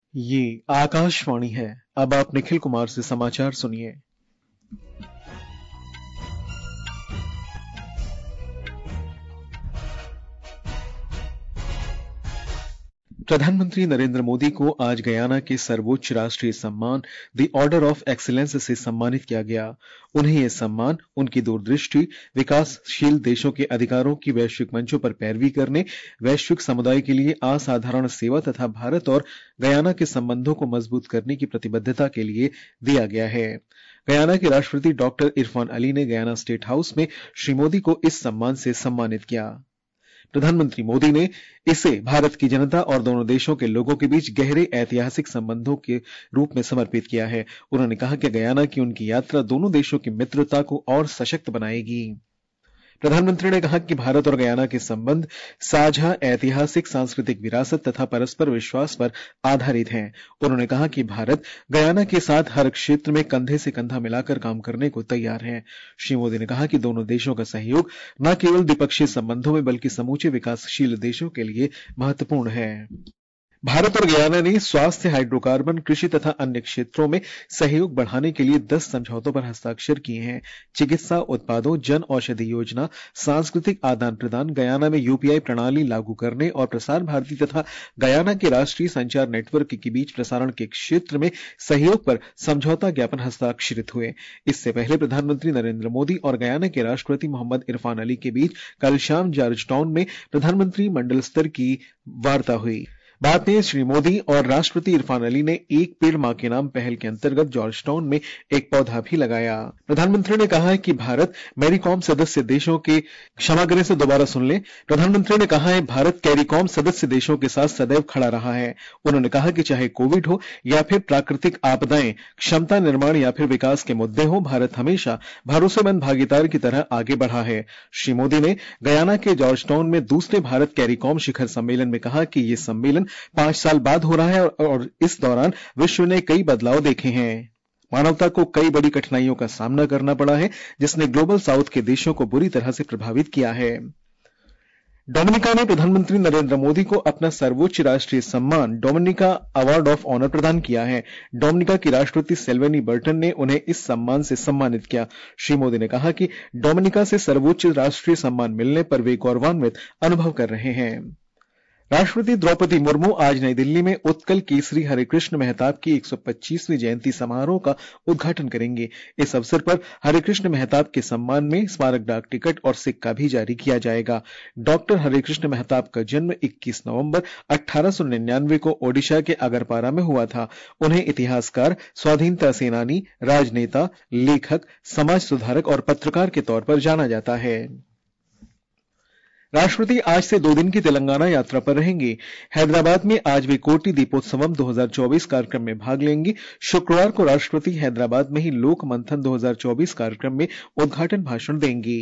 ये आकाशवाणी है। अब आप निखिल कुमार से समाचार सुनिए। प्रधानमंत्री नरेंद्र मोदी को आज गयाना के सर्वोच्च राष्ट्रीय सम्मान द ऑर्डर ऑफ एक्सीलेंस से सम्मानित किया गया। उन्हें यह सम्मान उनकी दूरदृष्टि, विकासशील देशों के अधिकारों की वैश्विक मंचों पर पैरवी करने, वैश्विक समुदाय के लिए असाधारण सेवा तथा भारत और गयाना के संबंधों को मजबूत करने की प्रतिबद्धता के लिए दिया गया है। गयाना के राष्ट्रपति डॉक्टर इरफान अली ने गयाना स्टेट हाउस में श्री मोदी को इस सम्मान से सम्मानित किया। प्रधानमंत्री मोदी ने इसे भारत की जनता और दोनों देशों के लोगों के बीच गहरे ऐतिहासिक संबंधों के रूप में समर्पित किया है। उन्होंने कहा कि गयाना की उनकी यात्रा दोनों देशों की मित्रता को और सशक्त बनाएगी। प्रधानमंत्री ने कहा कि भारत और गयाना के संबंध साझा ऐतिहासिक, सांस्कृतिक विरासत तथा परस्पर विश्वास पर आधारित हैं। उन्होंने कहा कि भारत गयाना के साथ हर क्षेत्र में कंधे से कंधा मिलाकर काम करने को तैयार है। श्री मोदी ने कहा कि दोनों देशों का सहयोग न केवल द्विपक्षीय संबंधों में बल्कि समूचे विकासशील देशों के लिए महत्वपूर्ण है। भारत और गयाना ने स्वास्थ्य, हाइड्रोकार्बन, कृषि तथा अन्य क्षेत्रों में सहयोग बढ़ाने के लिए 10 समझौतों पर हस्ताक्षर किए हैं। चिकित्सा उत्पादों, जन औषधि योजना, सांस्कृतिक आदान प्रदान, गयाना में यूपीआई प्रणाली लागू करने और प्रसार भारती तथा गयाना के राष्ट्रीय संचार नेटवर्क के बीच प्रसारण के क्षेत्र में सहयोग पर समझौता ज्ञापन हस्ताक्षरित हुए। इससे पहले प्रधानमंत्री नरेंद्र मोदी और गयाना के राष्ट्रपति मोहम्मद इरफान अली के बीच कल शाम जॉर्ज टाउन में प्रधानमंत्री मंडल स्तर की वार्ता हुई। बाद में श्री मोदी और राष्ट्रपति इरफान अली ने एक पेड़ मां के नाम पहल के अंतर्गत जॉर्ज टाउन में एक पौधा भी लगाया। प्रधानमंत्री ने कहा है कि भारत मैरीकॉम सदस्य देशों के प्रधानमंत्री ने कहा है भारत कैरीकॉम सदस्य देशों के साथ सदैव खड़ा रहा है। उन्होंने कहा कि चाहे कोविड हो या फिर प्राकृतिक आपदाएं, क्षमता निर्माण या फिर विकास के मुद्दे हो, भारत हमेशा भरोसेमंद भागीदार की तरह आगे बढ़ा है। श्री मोदी ने गयाना के जॉर्ज टाउन में दूसरे भारत कैरीकॉम शिखर सम्मेलन में कहा कि यह सम्मेलन 5 साल बाद हो रहा है और इस दौरान विश्व ने कई बदलाव देखे हैं। मानवता को कई बड़ी कठिनाइयों का सामना करना पड़ा है, जिसने ग्लोबल साउथ के देशों को बुरी तरह से प्रभावित किया है। डोमिनिका ने प्रधानमंत्री नरेंद्र मोदी को अपना सर्वोच्च राष्ट्रीय सम्मान डोमिनिका अवार्ड ऑफ ऑनर प्रदान किया है। डोमिनिका की राष्ट्रपति सेल्वेनी बर्टन ने उन्हें इस सम्मान से सम्मानित किया। श्री मोदी ने कहा कि डोमिनिका से सर्वोच्च राष्ट्रीय सम्मान मिलने पर वे गौरवान्वित अनुभव कर रहे हैं। राष्ट्रपति द्रौपदी मुर्मू आज नई दिल्ली में उत्कल केसरी हरिकृष्ण मेहताब की 125वीं जयंती समारोह का उद्घाटन करेंगे। इस अवसर पर हरिकृष्ण मेहताब के सम्मान में स्मारक डाक टिकट और सिक्का भी जारी किया जाएगा। डॉक्टर हरिकृष्ण मेहताब का जन्म 21 नवंबर 1899 को ओडिशा के अगरपारा में हुआ था। उन्हें इतिहासकार, स्वाधीनता सेनानी, राजनेता, लेखक, समाज सुधारक और पत्रकार के तौर पर जाना जाता है। राष्ट्रपति आज से 2 दिन की तेलंगाना यात्रा पर रहेंगे। हैदराबाद में आज वे कोटि दीपोत्सवम 2024 कार्यक्रम में भाग लेंगे। शुक्रवार को राष्ट्रपति हैदराबाद में ही लोक मंथन 2024 कार्यक्रम में उद्घाटन भाषण देंगे।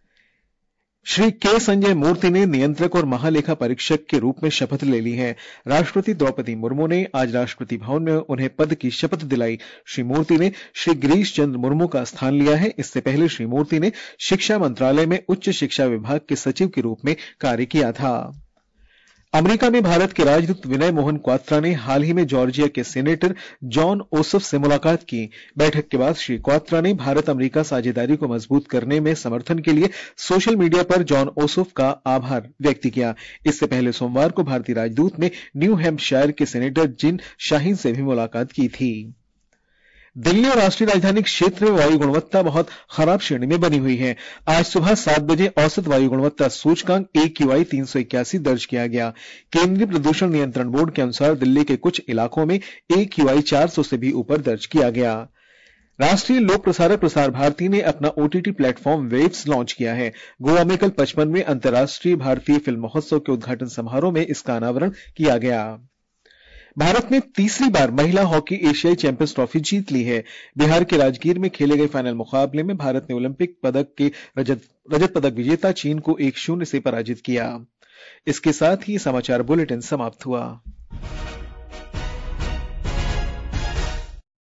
श्री के संजय मूर्ति ने नियंत्रक और महालेखा परीक्षक के रूप में शपथ ले ली है। राष्ट्रपति द्रौपदी मुर्मू ने आज राष्ट्रपति भवन में उन्हें पद की शपथ दिलाई। श्री मूर्ति ने श्री गिरीश चंद्र मुर्मू का स्थान लिया है। इससे पहले श्री मूर्ति ने शिक्षा मंत्रालय में उच्च शिक्षा विभाग के सचिव के रूप में कार्य किया था। अमेरिका में भारत के राजदूत विनय मोहन क्वात्रा ने हाल ही में जॉर्जिया के सेनेटर जॉन ओसफ से मुलाकात की। बैठक के बाद श्री क्वात्रा ने भारत अमेरिका साझेदारी को मजबूत करने में समर्थन के लिए सोशल मीडिया पर जॉन ओसफ का आभार व्यक्त किया। इससे पहले सोमवार को भारतीय राजदूत ने न्यू हैम्पशायर के सेनेटर जिन शाहीन से भी मुलाकात की थी। दिल्ली और राष्ट्रीय राजधानी क्षेत्र में वायु गुणवत्ता बहुत खराब श्रेणी में बनी हुई है। आज सुबह 7 बजे औसत वायु गुणवत्ता सूचकांक AQI 381 दर्ज किया गया। केंद्रीय प्रदूषण नियंत्रण बोर्ड के अनुसार दिल्ली के कुछ इलाकों में AQI 400 से भी ऊपर दर्ज किया गया। राष्ट्रीय लोक प्रसारक प्रसार भारती ने अपना OTT प्लेटफॉर्म वेव्स लॉन्च किया है। गोवा में कल 55वें अंतर्राष्ट्रीय भारतीय फिल्म महोत्सव के उद्घाटन समारोह में इसका अनावरण किया गया। भारत ने तीसरी बार महिला हॉकी एशियाई चैंपियंस ट्रॉफी जीत ली है। बिहार के राजगीर में खेले गए फाइनल मुकाबले में भारत ने ओलंपिक पदक के रजत पदक विजेता चीन को 1-0 से पराजित किया। इसके साथ ही समाचार बुलेटिन समाप्त हुआ।